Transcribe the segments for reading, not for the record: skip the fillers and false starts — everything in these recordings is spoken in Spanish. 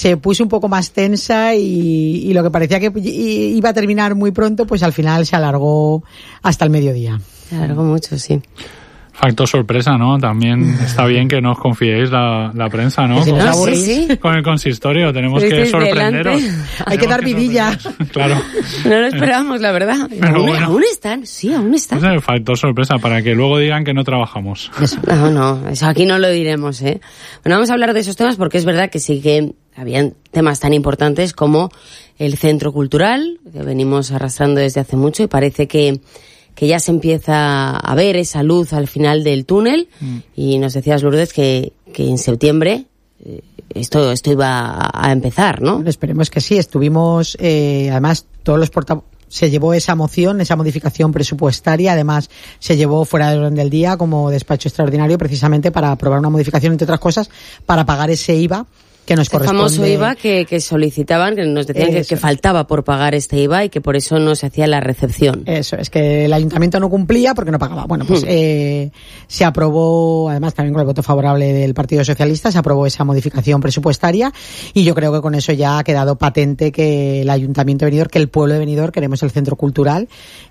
se puso un poco más tensa y lo que parecía que iba a terminar muy pronto, pues al final se alargó hasta el mediodía. Se alargó mucho, sí. Factor sorpresa, ¿no? También está bien que no os confiéis la prensa, ¿no? Con el consistorio tenemos que sorprenderos. Hay que dar vidilla. Claro. No lo esperábamos, la verdad. ¿Aún están? Sí, aún están. Es el factor sorpresa, para que luego digan que no trabajamos. Eso aquí no lo diremos, ¿eh? Bueno, vamos a hablar de esos temas porque es verdad que sí que habían temas tan importantes como el centro cultural, que venimos arrastrando desde hace mucho y parece que ya se empieza a ver esa luz al final del túnel. Y nos decías, Lourdes, que en septiembre esto iba a empezar, ¿no? Bueno, esperemos que sí. Estuvimos, además, todos los portavoces, se llevó esa moción, esa modificación presupuestaria, además se llevó fuera del orden del día como despacho extraordinario precisamente para aprobar una modificación, entre otras cosas, para pagar ese IVA que nos corresponde. El famoso IVA que solicitaban, que nos decían que faltaba por pagar este IVA y que por eso no se hacía la recepción. Eso, es que el ayuntamiento no cumplía porque no pagaba. Bueno, pues se aprobó, además también con el voto favorable del Partido Socialista, se aprobó esa modificación presupuestaria y yo creo que con eso ya ha quedado patente que el ayuntamiento de Benidorm, que el pueblo de Benidorm queremos el centro cultural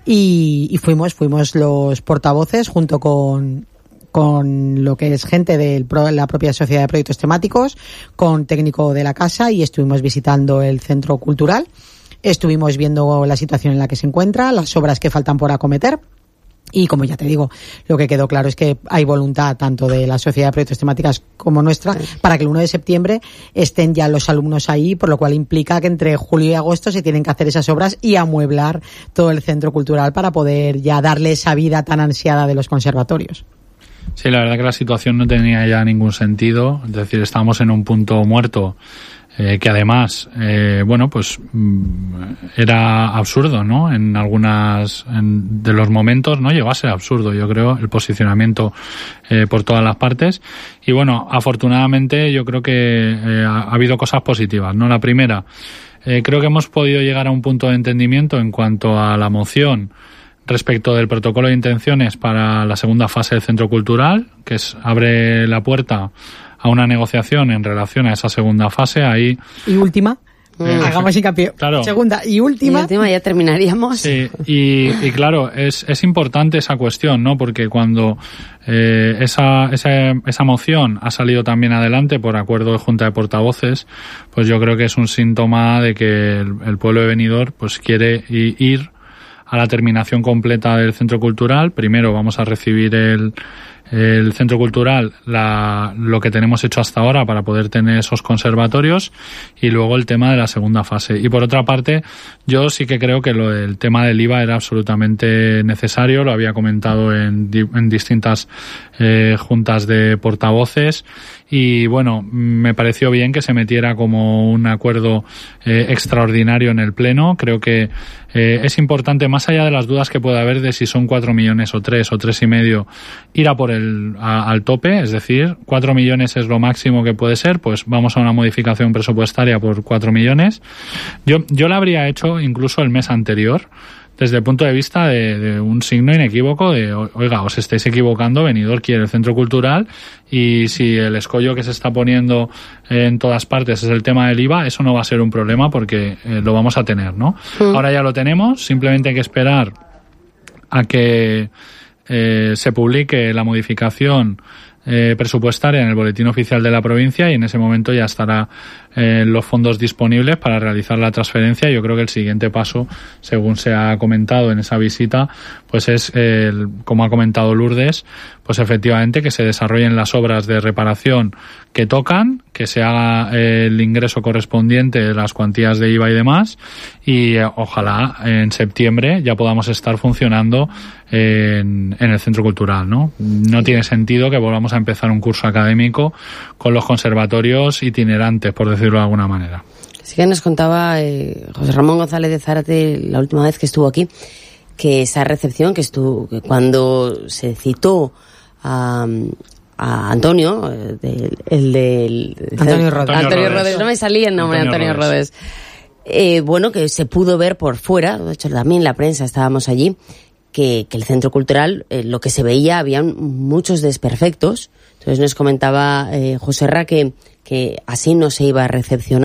y fuimos los portavoces junto con lo que es gente de la propia Sociedad de Proyectos Temáticos, con técnico de la casa y estuvimos visitando el centro cultural, estuvimos viendo la situación en la que se encuentra, las obras que faltan por acometer y como ya te digo, lo que quedó claro es que hay voluntad tanto de la Sociedad de Proyectos Temáticas como nuestra para que el 1 de septiembre estén ya los alumnos ahí, por lo cual implica que entre julio y agosto se tienen que hacer esas obras y amueblar todo el centro cultural para poder ya darle esa vida tan ansiada de los conservatorios. Sí, la verdad que la situación no tenía ya ningún sentido, es decir, estábamos en un punto muerto que además, pues era absurdo, ¿no? En de los momentos, ¿no? Llegó a ser absurdo, yo creo, el posicionamiento por todas las partes. Y bueno, afortunadamente yo creo que ha habido cosas positivas, ¿no? La primera, creo que hemos podido llegar a un punto de entendimiento en cuanto a la moción respecto del protocolo de intenciones para la segunda fase del centro cultural, que abre la puerta a una negociación en relación a esa segunda fase. Ahí y última, hagamos hincapié. Claro. Segunda y última ya terminaríamos. Sí, y claro, es importante esa cuestión, ¿no? Porque cuando esa moción ha salido también adelante por acuerdo de Junta de Portavoces, pues yo creo que es un síntoma de que el pueblo de Benidorm pues quiere ir a la terminación completa del centro cultural. Primero vamos a recibir el centro cultural, lo que tenemos hecho hasta ahora para poder tener esos conservatorios y luego el tema de la segunda fase. Y por otra parte, yo sí que creo que el tema del IVA era absolutamente necesario, lo había comentado en distintas juntas de portavoces y bueno, me pareció bien que se metiera como un acuerdo extraordinario en el Pleno. Creo que es importante, más allá de las dudas que pueda haber de si son 4 millones o 3 o 3,5, ir a por al tope, es decir, 4 millones es lo máximo que puede ser, pues vamos a una modificación presupuestaria por 4 millones. Yo la habría hecho incluso el mes anterior, desde el punto de vista de un signo inequívoco de, oiga, os estáis equivocando, Benidorm quiere el centro cultural y si el escollo que se está poniendo en todas partes es el tema del IVA, eso no va a ser un problema porque lo vamos a tener, ¿no? Ahora ya lo tenemos, simplemente hay que esperar a que se publique la modificación presupuestaria en el boletín oficial de la provincia y en ese momento ya estará los fondos disponibles para realizar la transferencia. Yo creo que el siguiente paso, según se ha comentado en esa visita, pues es, como ha comentado Lourdes, pues efectivamente que se desarrollen las obras de reparación que tocan, que se haga el ingreso correspondiente de las cuantías de IVA y demás y ojalá en septiembre ya podamos estar funcionando en el centro cultural, ¿no? No tiene sentido que volvamos a empezar un curso académico con los conservatorios itinerantes, por decirlo de alguna manera. Sí que nos contaba José Ramón González de Zárate la última vez que estuvo aquí, que esa recepción que cuando se citó a Antonio, Antonio Rodés. Antonio Rodés, no me salía el nombre, Antonio Rodés. Que se pudo ver por fuera, de hecho también la prensa estábamos allí, que el centro cultural, lo que se veía, había muchos desperfectos. Entonces nos comentaba José Ra que así no se iba a recepcionar